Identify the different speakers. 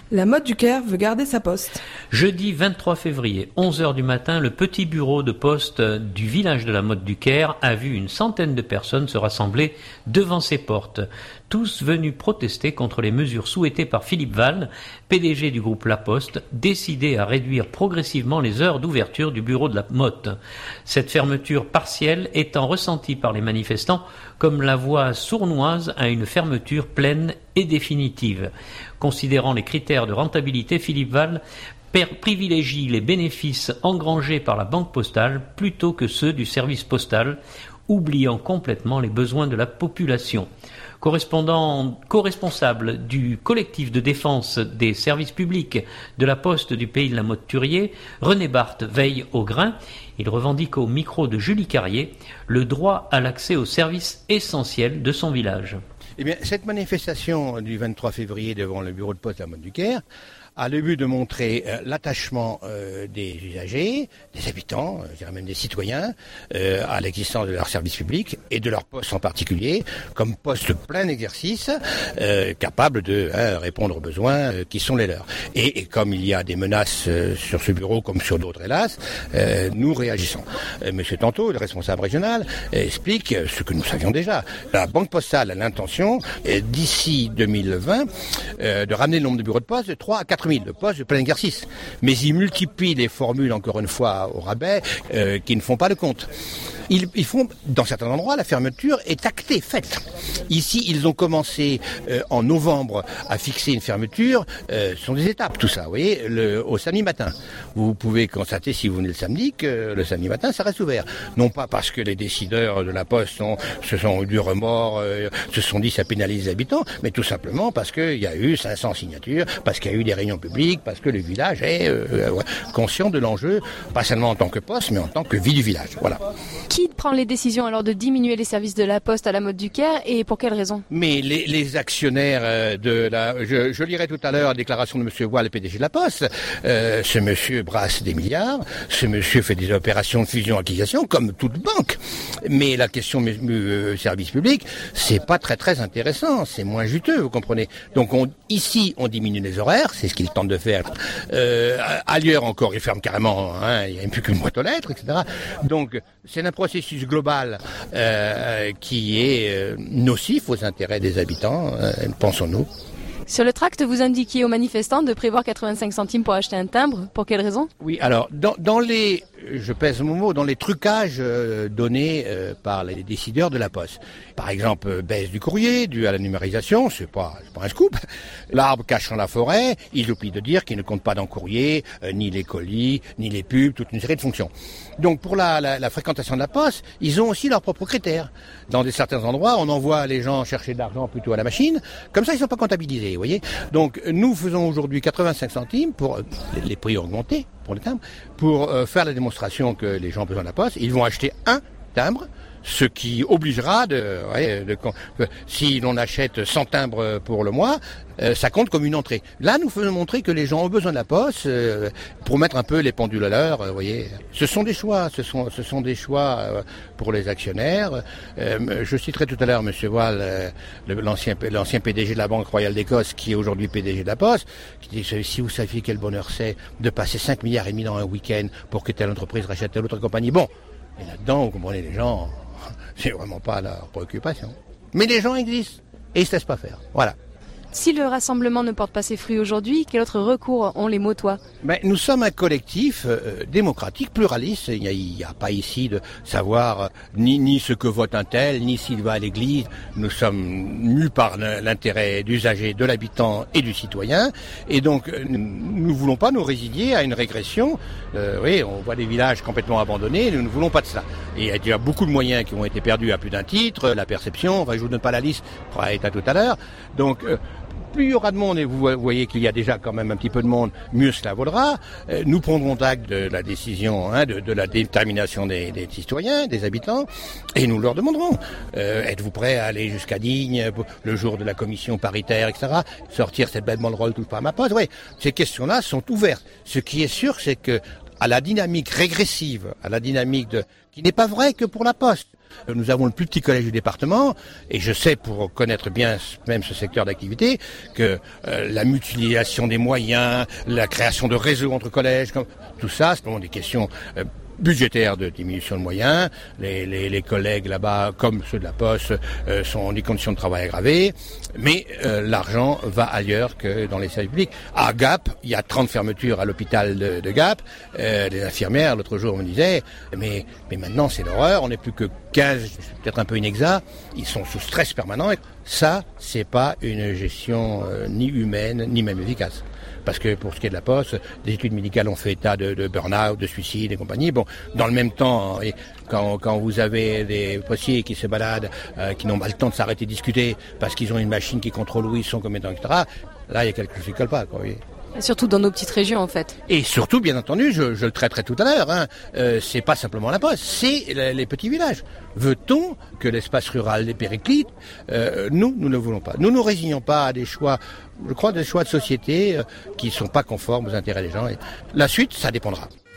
Speaker 1: La Motte du Caire veut garder sa poste.
Speaker 2: Jeudi 23 février, 11h du matin, le petit bureau de poste du village de la Motte du Caire a vu une centaine de personnes se rassembler devant ses portes. Tous venus protester contre les mesures souhaitées par Philippe Val, PDG du groupe La Poste, décidé à réduire progressivement les heures d'ouverture du bureau de la Motte. Cette fermeture partielle étant ressentie par les manifestants comme la voie sournoise à une fermeture pleine et définitive. Considérant les critères de rentabilité, Philippe Val privilégie les bénéfices engrangés par la banque postale plutôt que ceux du service postal, oubliant complètement les besoins de la population. Co-responsable du collectif de défense des services publics de la Poste du pays de la Motte-Turier, René Barthes veille au grain. Il revendique au micro de Julie Carrier le droit à l'accès aux services essentiels de son village.
Speaker 3: Eh bien, cette manifestation du 23 février devant le bureau de poste de la Motte du Caire a le but de montrer l'attachement des usagers, des habitants, je dirais même des citoyens, à l'existence de leurs services publics et de leur poste en particulier, comme poste plein exercice, capable de répondre aux besoins qui sont les leurs. Et comme il y a des menaces sur ce bureau, comme sur d'autres hélas, nous réagissons. Monsieur Tanto, le responsable régional, explique ce que nous savions déjà. La Banque postale a l'intention, d'ici 2020, de ramener le nombre de bureaux de poste de 3 à 4 000 de postes de plein exercice. Mais ils multiplient les formules, encore une fois, au rabais, qui ne font pas le compte. Ils font, dans certains endroits, la fermeture est actée, faite. Ici, ils ont commencé en novembre à fixer une fermeture. Ce sont des étapes, tout ça, vous voyez, au samedi matin. Vous pouvez constater, si vous venez le samedi, que le samedi matin, ça reste ouvert. Non pas parce que les décideurs de la Poste se sont eu du remords, se sont dit ça pénalise les habitants, mais tout simplement parce qu'il y a eu 500 signatures, parce qu'il y a eu des réunions publiques, parce que le village est conscient de l'enjeu, pas seulement en tant que poste, mais en tant que vie du village. Voilà.
Speaker 4: Qui prend les décisions alors de diminuer les services de la Poste à la Motte du Caire et pour quelles raisons?
Speaker 3: Mais les actionnaires de la... Je lirai tout à l'heure la déclaration de M. Wall, le PDG de la Poste. Ce monsieur brasse des milliards, ce monsieur fait des opérations de fusion-acquisition comme toute banque. Mais la question service public, c'est pas très très intéressant, c'est moins juteux, vous comprenez. Donc ici, on diminue les horaires, c'est ce qu'il tente de faire. Ailleurs encore, il ferme carrément, il n'y a même plus qu'une boîte aux lettres, etc. Donc c'est un processus global qui est nocif aux intérêts des habitants, pensons-nous.
Speaker 4: Sur le tract, vous indiquiez aux manifestants de prévoir 85 centimes pour acheter un timbre. Pour quelle raison?
Speaker 3: Oui, alors, dans les, je pèse mon mot, dans les trucages donnés par les décideurs de la Poste. Par exemple, baisse du courrier, dû à la numérisation, c'est pas un scoop. L'arbre cachant la forêt, ils oublient de dire qu'ils ne comptent pas dans le courrier, ni les colis, ni les pubs, toute une série de fonctions. Donc, pour la fréquentation de la Poste, ils ont aussi leurs propres critères. Dans certains endroits, on envoie les gens chercher de l'argent plutôt à la machine. Comme ça, ils ne sont pas comptabilisés, vous voyez. Donc, nous faisons aujourd'hui 85 centimes pour les prix augmentés pour les timbres, pour faire la démonstration que les gens ont besoin de la Poste. Ils vont acheter un timbre, ce qui obligera si l'on achète 100 timbres pour le mois, ça compte comme une entrée. Là, nous faisons montrer que les gens ont besoin de la Poste pour mettre un peu les pendules à l'heure, vous voyez. Ce sont des choix, ce sont des choix pour les actionnaires. Je citerai tout à l'heure M. Wall, l'ancien PDG de la Banque Royale d'Écosse, qui est aujourd'hui PDG de la Poste, qui dit si vous saviez quel bonheur c'est de passer 5,5 milliards dans un week-end pour que telle entreprise rachète telle autre compagnie. Bon, et là-dedans, vous comprenez, les gens, c'est vraiment pas leur préoccupation. Mais les gens existent et ils se laissent pas faire. Voilà.
Speaker 4: Si le rassemblement ne porte pas ses fruits aujourd'hui, quel autre recours ont les Mottois?
Speaker 3: Nous sommes un collectif démocratique, pluraliste. Il n'y a pas ici de savoir ni ce que vote un tel, ni s'il va à l'église. Nous sommes mus par l'intérêt d'usager, de l'habitant et du citoyen. Et donc, nous ne voulons pas nous résigner à une régression. Oui, on voit des villages complètement abandonnés. Nous ne voulons pas de cela. Et il y a beaucoup de moyens qui ont été perdus à plus d'un titre. La perception, je vous donne pas la liste, on fera état tout à l'heure. Donc, plus il y aura de monde, et vous voyez qu'il y a déjà quand même un petit peu de monde, mieux cela vaudra. Nous prendrons acte de la décision, de la détermination des citoyens, des habitants, et nous leur demanderons, êtes-vous prêts à aller jusqu'à Digne, le jour de la commission paritaire, etc., sortir cette belle banderole touche pas à ma poste? Oui, ces questions-là sont ouvertes. Ce qui est sûr, c'est que à la dynamique régressive, à la dynamique qui n'est pas vrai que pour la Poste. Nous avons le plus petit collège du département, et je sais, pour connaître bien même ce secteur d'activité, que la mutualisation des moyens, la création de réseaux entre collèges, tout ça, ce sont des questions budgétaires de diminution de moyens. Les collègues là-bas, comme ceux de la Poste, sont en des conditions de travail aggravées, mais l'argent va ailleurs que dans les services publics. À Gap, il y a 30 fermetures à l'hôpital de Gap. Les infirmières, l'autre jour, me disaient, mais maintenant c'est l'horreur, on n'est plus que 15, c'est peut-être un peu inexact, ils sont sous stress permanent. Ça, c'est pas une gestion ni humaine, ni même efficace. Parce que pour ce qui est de la Poste, des études médicales ont fait état de burn-out, de suicide et compagnie. Bon, dans le même temps, quand vous avez des postiers qui se baladent, qui n'ont pas le temps de s'arrêter de discuter parce qu'ils ont une machine qui contrôle où ils sont, combien de temps, etc., là, il y a quelque chose qui ne colle pas, quoi, oui.
Speaker 4: Et surtout dans nos petites régions, en fait.
Speaker 3: Et surtout, bien entendu, je le traiterai tout à l'heure, c'est pas simplement la Poste, c'est les petits villages. Veut-on que l'espace rural les périclite ? Nous ne voulons pas. Nous ne nous résignons pas à des choix, je crois, des choix de société qui ne sont pas conformes aux intérêts des gens. Et la suite, ça dépendra.